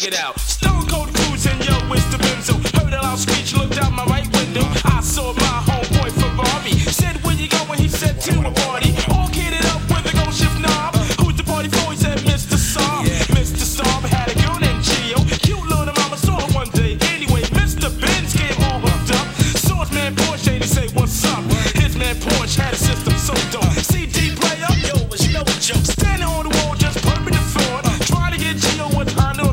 it out. Stone Cold cruising, yo, it's the Benzo. Heard a loud screech, looked out my right window. I saw my homeboy Ferrari. Said, where you going? He said, to a party.